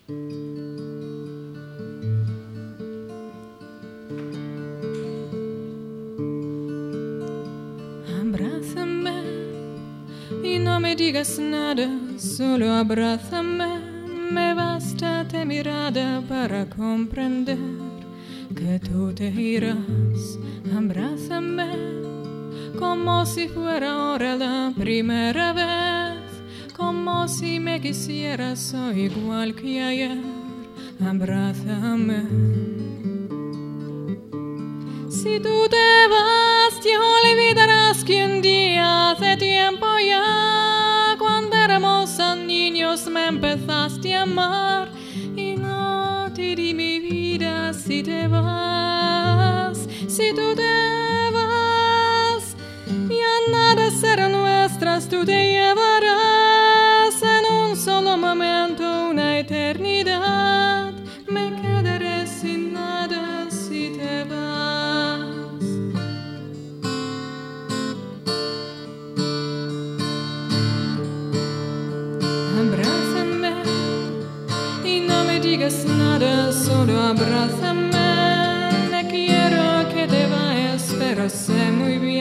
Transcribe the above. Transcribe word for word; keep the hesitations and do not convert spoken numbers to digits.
Abrázame y no me digas nada, solo abrázame. Me basta tu mirada para comprender que tú te irás. Abrázame como si fuera ahora la primera vez, como si me quisieras hoy igual que ayer. Abrázame. Si tú te vas, te olvidarás que un día hace tiempo ya, cuando éramos niños me empezaste a amar, y no te di mi vida si te vas. Si tú te vas, ya nada será nuestras, tú te llevarás en un solo momento una eternidad. Me quedaré sin nada si te vas. Abrázame y no me digas nada, solo abrázame. No quiero que te vayas, pero sé muy bien